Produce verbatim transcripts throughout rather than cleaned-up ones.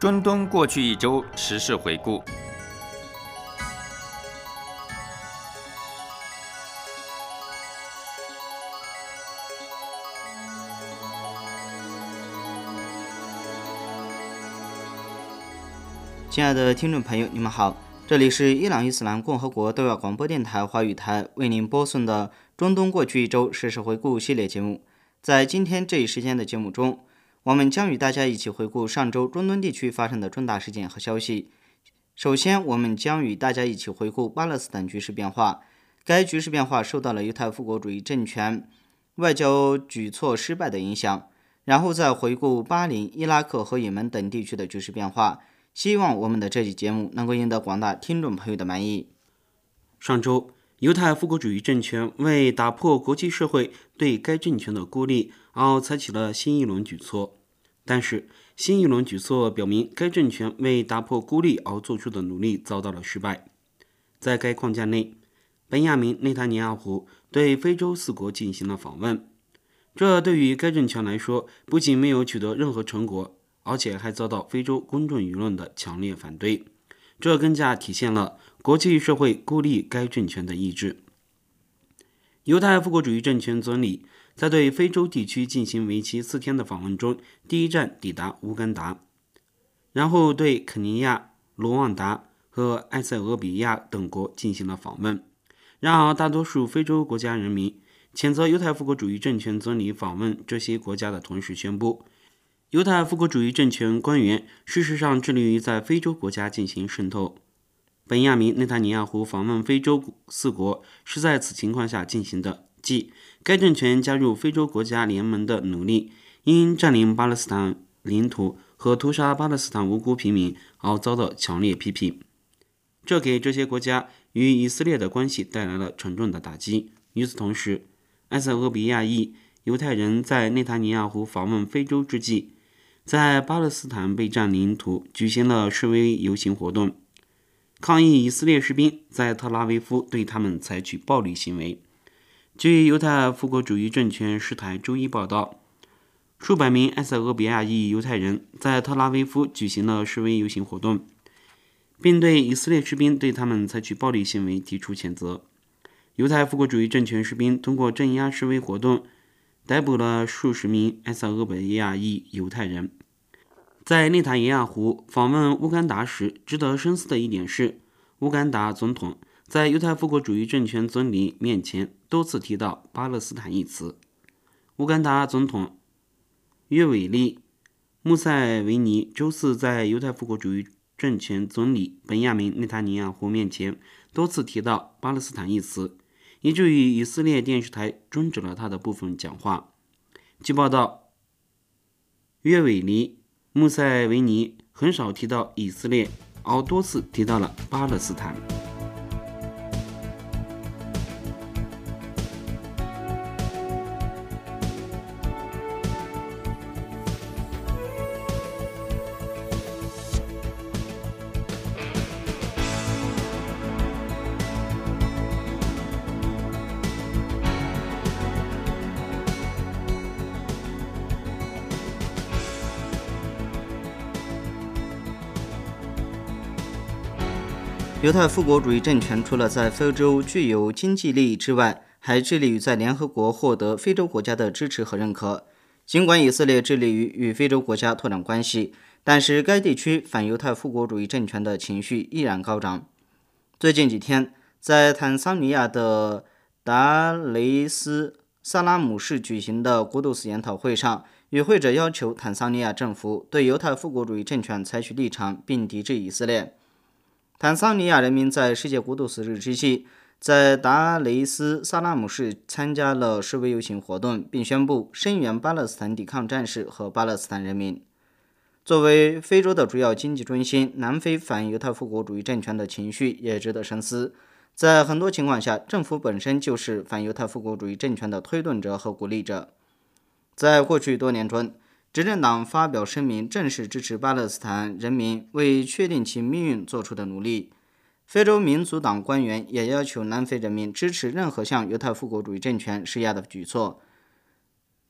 中东过去一周时事回顾。 亲爱的听众朋友，你们好，这里是伊朗伊斯兰共和国对外广播电台华语台为您播送的中东过去一周时事回顾系列节目。在今天这一时间的节目中，我们将与大家一起回顾上周中东地区发生的重大事件和消息。首先，我们将与大家一起回顾巴勒斯坦局势变化。该局势变化受到了犹太复国主义政权外交举措失败的影响，然后再回顾巴林、伊拉克和也门等地区的局势变化。希望我们的这期节目能够赢得广大听众朋友的满意。 上周，犹太复国主义政权为打破国际社会对该政权的孤立而采取了新一轮举措，但是新一轮举措表明该政权为打破孤立而做出的努力遭到了失败。在该框架内，本雅明内塔尼亚胡对非洲四国进行了访问，这对于该政权来说不仅没有取得任何成果，而且还遭到非洲公众舆论的强烈反对，这更加体现了国际社会孤立该政权的意志。犹太复国主义政权总理在对非洲地区进行为期四天的访问中，第一站抵达乌干达，然后对肯尼亚、卢旺达和埃塞俄比亚等国进行了访问。然而，大多数非洲国家人民谴责犹太复国主义政权总理访问这些国家的同时宣布，犹太复国主义政权官员事实上致力于在非洲国家进行渗透。本雅明内塔尼亚胡访问非洲四国是在此情况下进行的，即该政权加入非洲国家联盟的努力因占领巴勒斯坦领土和屠杀巴勒斯坦无辜平民而遭到强烈批评，这给这些国家与以色列的关系带来了沉重的打击。与此同时，埃塞俄比亚裔犹太人在内塔尼亚胡访问非洲之际，在巴勒斯坦被占领土举行了示威游行活动，抗议以色列士兵在特拉维夫对他们采取暴力行为。据犹太复国主义政权视台周一报道，数百名埃塞俄比亚裔犹太人在特拉维夫举行了示威游行活动，并对以色列士兵对他们采取暴力行为提出谴责。犹太复国主义政权士兵通过镇压示威活动逮捕了数十名埃塞俄比亚裔犹太人。在内塔尼亚胡访问乌干达时，值得深思的一点是，乌干达总统在犹太复国主义政权总理面前多次提到巴勒斯坦一词。乌干达总统约韦利·穆塞维尼周四在犹太复国主义政权总理本雅明内塔尼亚胡面前多次提到巴勒斯坦一词，以至于以色列电视台终止了他的部分讲话。据报道，约韦利·穆塞维尼很少提到以色列，而多次提到了巴勒斯坦。 犹太复国主义政权除了在非洲具有经济利益之外，还致力于在联合国获得非洲国家的支持和认可。尽管以色列致力于与非洲国家拓展关系，但是该地区反犹太复国主义政权的情绪依然高涨。最近几天，在坦桑尼亚的达雷斯萨拉姆市举行的古杜斯研讨会上，与会者要求坦桑尼亚政府对犹太复国主义政权采取立场，并抵制以色列。坦桑尼亚人民在世界古杜斯日之际，在达雷斯萨拉姆市参加了示威游行活动，并宣布声援巴勒斯坦抵抗战士和巴勒斯坦人民。作为非洲的主要经济中心，南非反犹太复国主义政权的情绪也值得深思。在很多情况下，政府本身就是反犹太复国主义政权的推动者和鼓励者。在过去多年中，执政党发表声明，正式支持巴勒斯坦人民为确定其命运做出的努力。非洲民族党官员也要求南非人民支持任何向犹太复国主义政权施压的举措。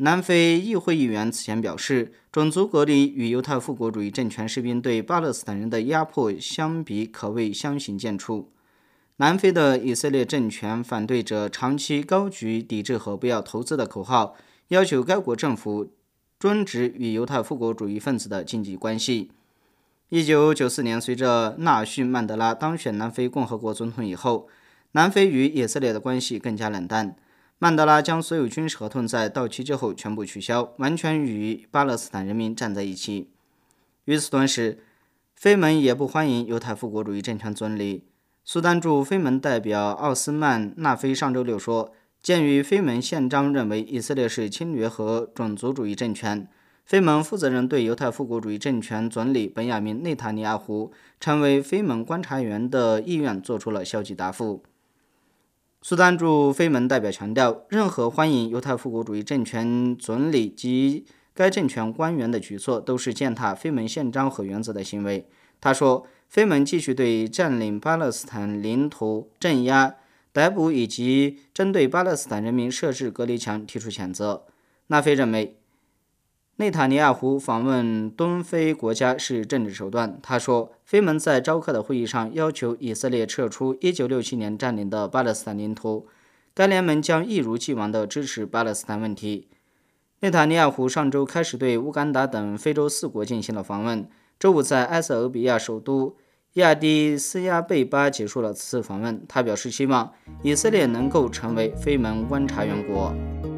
南非议会议员此前表示，种族隔离与犹太复国主义政权士兵对巴勒斯坦人的压迫相比，可谓相形见绌。南非的以色列政权反对者长期高举抵制和不要投资的口号，要求该国政府终止与犹太复国主义分子的经济关系。一九九四年，随着纳逊·曼德拉当选南非共和国总统以后，南非与以色列的关系更加冷淡。曼德拉将所有军事合同在到期之后全部取消，完全与巴勒斯坦人民站在一起。与此同时，非盟也不欢迎犹太复国主义政权总理。苏丹驻非盟代表奥斯曼·纳菲上周六说，鉴于非盟宪章认为以色列是侵略和种族主义政权，非盟负责人对犹太复国主义政权总理本雅明·内塔尼亚胡成为非盟观察员的意愿做出了消极答复。苏丹驻非盟代表强调，任何欢迎犹太复国主义政权总理及该政权官员的举措都是践踏非盟宪章和原则的行为。他说，非盟继续对占领巴勒斯坦领土、镇压、逮捕以及针对巴勒斯坦人民设置隔离墙提出谴责。纳菲认为，内塔尼亚胡访问东非国家是政治手段。他说，非盟在召开的会议上要求以色列撤出一九六七年占领的巴勒斯坦领土，该联盟将一如既往地支持巴勒斯坦问题。内塔尼亚胡上周开始对乌干达等非洲四国进行了访问，周五在埃塞俄比亚首都亚的斯亚贝巴结束了此次访问。他表示希望以色列能够成为非盟观察员国。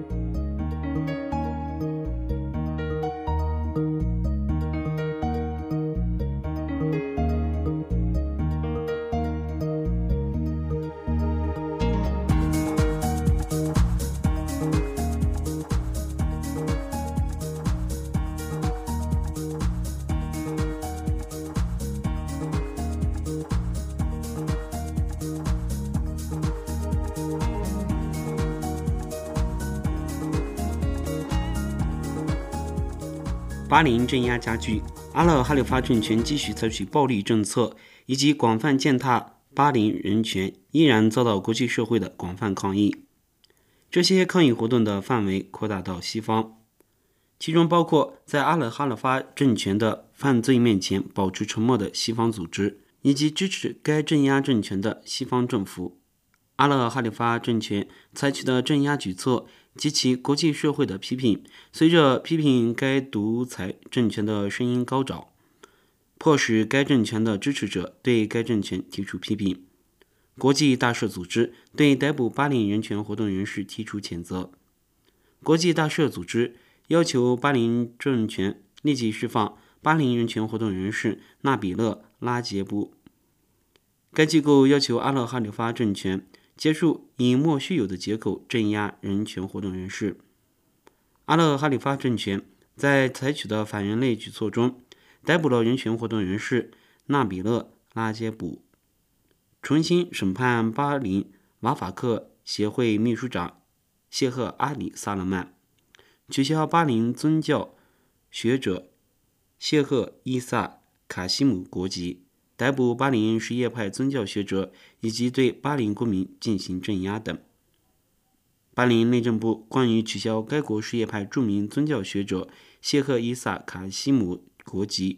巴林镇压加剧，阿勒哈里发政权继续采取暴力政策，以及广泛践踏巴林人权，依然遭到国际社会的广泛抗议。这些抗议活动的范围扩大到西方，其中包括在阿勒哈里发政权的犯罪面前保持沉默的西方组织，以及支持该镇压政权的西方政府。阿勒哈里发政权采取的镇压举措及其国际社会的批评，随着批评该独裁政权的声音高涨，迫使该政权的支持者对该政权提出批评。国际大赦组织对逮捕巴林人权活动人士提出谴责。国际大赦组织要求巴林政权立即释放巴林人权活动人士纳比勒·拉杰布。该机构要求阿勒哈里发政权结束以莫须有的借口镇压人权活动人士。阿勒哈里发政权在采取的反人类举措中，逮捕了人权活动人士纳比勒·拉杰布，重新审判巴林瓦法克协会秘书长谢赫阿里·萨勒曼，取消巴林宗教学者谢赫伊萨·卡西姆国籍，逮捕巴林什叶派宗教学者，以及对巴林公民进行镇压等。巴林内政部关于取消该国什叶派著名宗教学者谢赫伊萨·卡西姆国籍、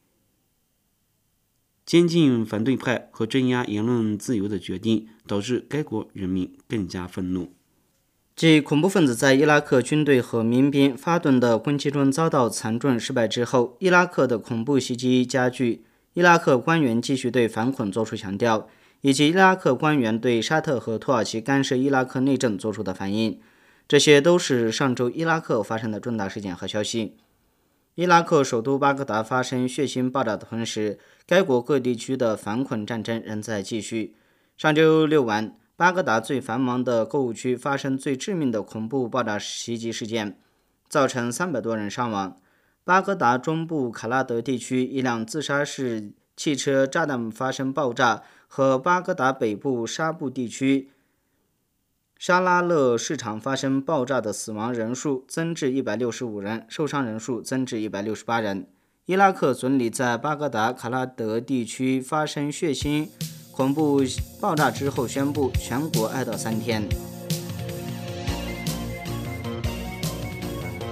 监禁反对派和镇压言论自由的决定，导致该国人民更加愤怒。 继恐怖分子在伊拉克军队和民兵发动的攻击中遭到惨重失败之后，伊拉克的恐怖袭击加剧。伊拉克官员继续对反恐作出强调，以及伊拉克官员对沙特和土耳其干涉伊拉克内政做出的反应，这些都是上周伊拉克发生的重大事件和消息。伊拉克首都巴格达发生血腥爆炸的同时，该国各地区的反恐战争仍在继续。上周六晚，巴格达最繁忙的购物区发生最致命的恐怖爆炸袭击事件，造成三百多人伤亡。巴格达中部卡拉德地区一辆自杀式汽车炸弹发生爆炸，和巴格达北部沙布地区沙拉勒市场发生爆炸的死亡人数增至一百六十五人，受伤人数增至一百六十八人。伊拉克总理在巴格达卡拉德地区发生血腥恐怖爆炸之后宣布全国哀悼三天。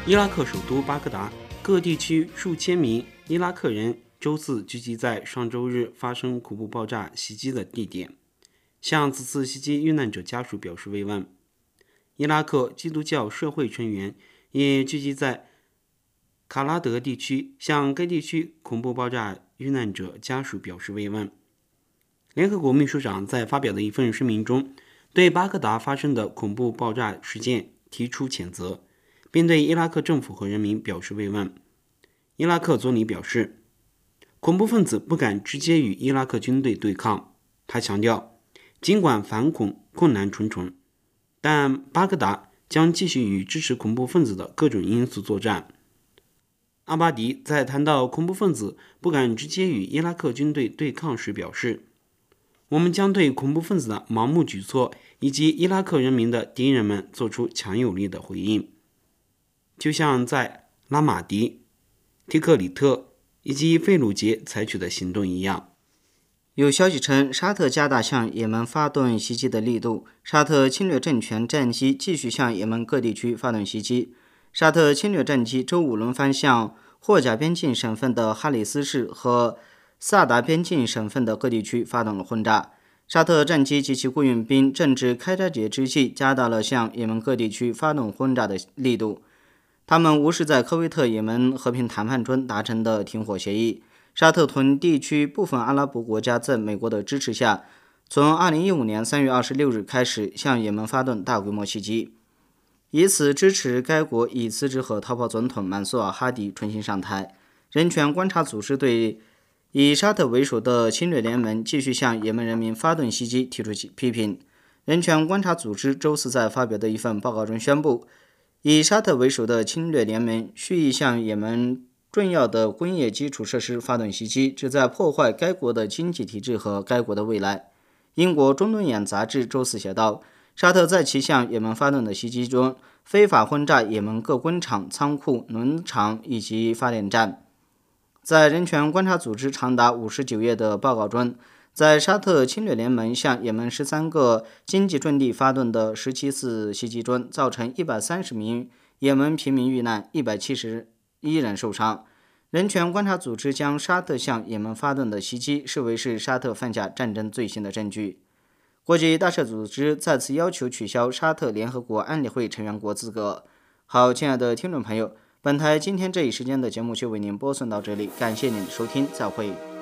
伊拉克首都巴格达各地区数千名伊拉克人周四聚集在上周日发生恐怖爆炸袭击的地点，向此次袭击遇难者家属表示慰问。伊拉克基督教社会成员也聚集在卡拉德地区，向该地区恐怖爆炸遇难者家属表示慰问。联合国秘书长在发表的一份声明中，对巴格达发生的恐怖爆炸事件提出谴责，并对伊拉克政府和人民表示慰问。伊拉克总理表示，恐怖分子不敢直接与伊拉克军队对抗。他强调，尽管反恐困难重重，但巴格达将继续与支持恐怖分子的各种因素作战。阿巴迪在谈到恐怖分子不敢直接与伊拉克军队对抗时表示，我们将对恐怖分子的盲目举措以及伊拉克人民的敌人们做出强有力的回应，就像在拉马迪、提克里特以及费鲁杰采取的行动一样。 有消息称，沙特加大向也门发动袭击的力度，沙特侵略政权战机继续向也门各地区发动袭击。沙特侵略战机周五轮番向霍贾边境省份的哈里斯市和萨达边境省份的各地区发动了轰炸。沙特战机及其雇佣兵正值开斋节之际，加大了向也门各地区发动轰炸的力度。他们无视在科威特也门和平谈判中达成的停火协议。沙特同地区部分阿拉伯国家在美国的支持下，从二零一五年三月二十六日开始向也门发动大规模袭击，以此支持该国已辞职和逃跑总统满苏尔哈迪重新上台。人权观察组织对以沙特为首的侵略联盟继续向也门人民发动袭击提出批评。人权观察组织周四在发表的一份报告中宣布，以沙特为首的侵略联盟蓄意向也门重要的工业基础设施发动袭击，旨在破坏该国的经济体制和该国的未来。英国中东眼杂志周四写道，沙特在其向也门发动的袭击中，非法轰炸也门各工厂、仓库、农场以及发电站。在人权观察组织长达五十九页的报告中，在沙特侵略联盟向也门十三个经济重地发动的十七次袭击中，造成一百三十名也门平民遇难，一百七十一人受伤。人权观察组织将沙特向也门发动的袭击视为是沙特犯下战争罪行的证据。国际大赦组织再次要求取消沙特联合国安理会成员国资格。好，亲爱的听众朋友，本台今天这一时间的节目就为您播送到这里，感谢您的收听，再会。